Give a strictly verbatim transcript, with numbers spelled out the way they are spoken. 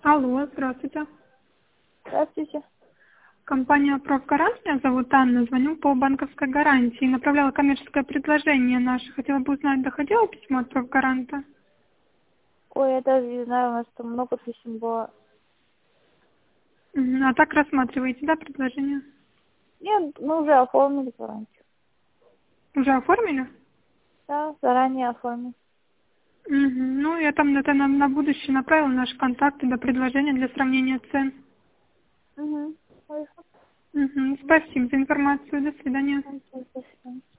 Алло, здравствуйте. Здравствуйте. Компания «Профгарант», меня зовут Анна, звоню по банковской гарантии. Направляла коммерческое предложение наше. Хотела бы узнать, доходило письмо от «Профгаранта»? Ой, я даже не знаю, у нас там много писем было. Мгм. А так рассматриваете, да, предложение? Нет, мы уже оформили гарантию. Уже оформили? Да, заранее оформили. Мгм. Ну, я там это на, на будущее направила наши контакты до предложения для сравнения цен. Угу. Хорошо. Мгм. Спасибо за информацию. До свидания. Спасибо.